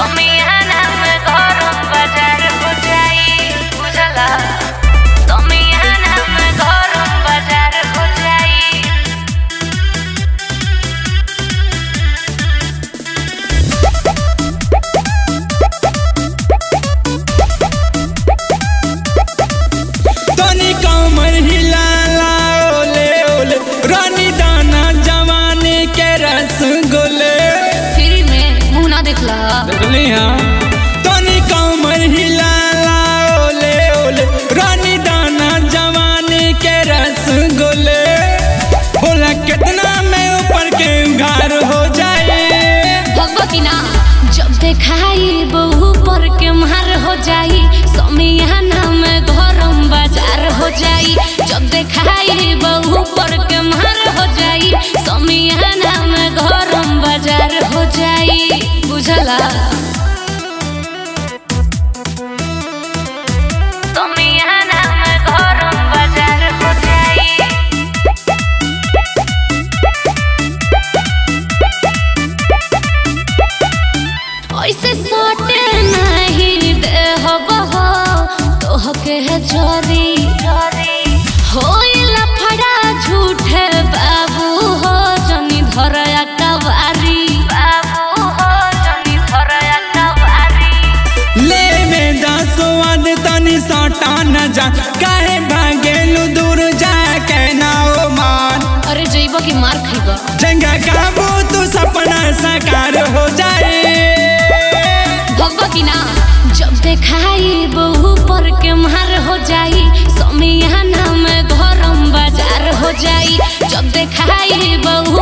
समियाना में गरम बाजार हो जाई बुझला समियाना में गरम बाजार हो जाई। तनी कमर हिलाला ओले ओले रानी दाना जवानी के रसगुल्ले फ्री में मुंह ना देखला देखली हाँ। तनी कमर हिलाला ओले ओले रानी दाना जवानी के रसगुल्ले बोला कितना में ऊपर के घर हो जाए भगवती ना जब देखाई बहु पर के मार हो जाई समियाना में गरम बाजार हो जाई। जब देखाई बहु पर के मार हो जाई समियाना में गरम बाजार हो जाई बुझला समियाना में गरम बाजार हो जाई। ऐसे सोटे नहीं दे हो बहो तोहके है जोरी होइला फड़ा झूठे बाबू हो जनी धरया कवारी बाबू हो जनी धरया कवारी ले में दासवाद तनी सटा न जा काहे भागेलु दूर जाके ना ओ मान अरे जइबो की मार खइबो जंगा काबू तू सपना साकार हो जाए भगवती ना जब देखाई बहु पर के मार हो जाई समियाना में गरम बाजार हो जाई। जब देखाई बहु